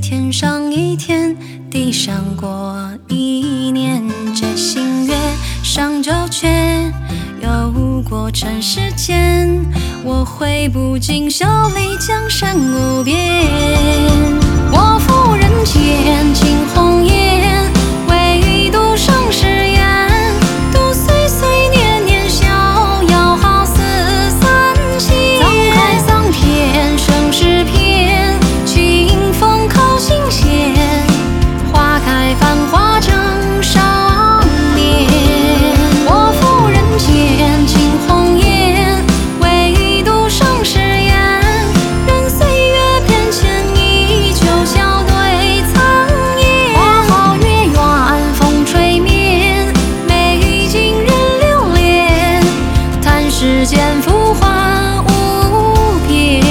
天上一天，地上过一年。这星月上周却游过尘世间，我会不尽袖里江山无边。我赴人间惊鸿颜，唯独盛世烟。度岁岁年年逍遥，好似三千。沧海桑田盛世篇，清风扣心弦。花开繁华正少年。我赴人间惊鸿颜，唯独盛世烟。任岁月变迁，依旧笑对苍颜。花好月圆风吹面，美景人流连。叹世间浮华无边。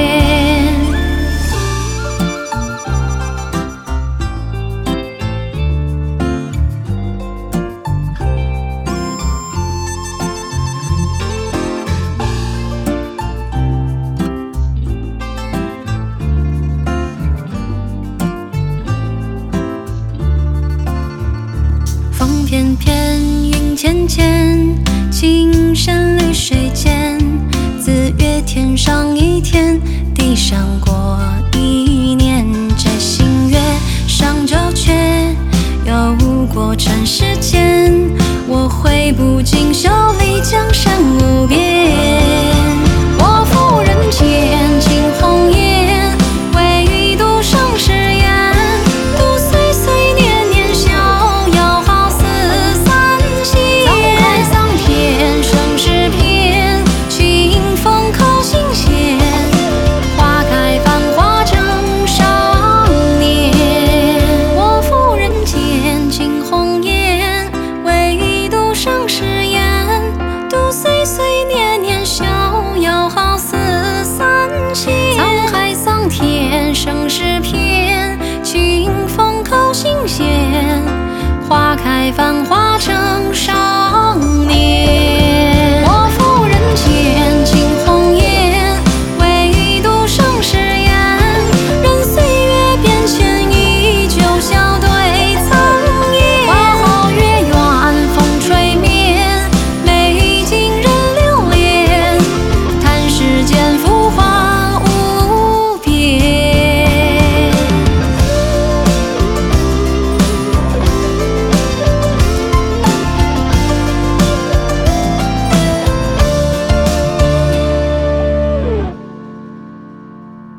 风翩翩，云浅浅，情深绿水间。自月天上一天，地上过一年。这星月上周却游过尘世间，我会不尽袖里江山无边。我赴人间惊鸿颜，唯独盛世烟。度岁岁年年逍遥，好似三千。沧海桑田盛世篇，清风扣心弦。花开繁华正少年。我赴人间惊鸿颜，唯独盛世烟。度岁岁年年逍遥，好似三千。沧海桑田盛世篇，清风扣心弦。花开繁华